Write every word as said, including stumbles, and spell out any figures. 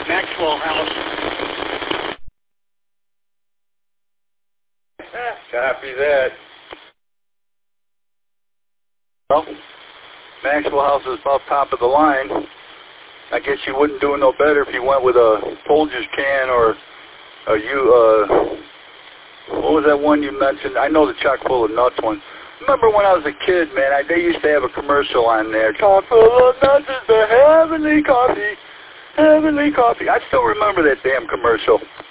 Maxwell House. Copy that. Well, Maxwell House is about top of the line. I guess you wouldn't do no better if you went with a Folgers can or a you. Uh, what was that one you mentioned? I know the chock full of nuts one. Remember when I was a kid, man? I, they used to have a commercial on there. Chock full of nuts is the heavenly coffee, heavenly coffee. I still remember that damn commercial.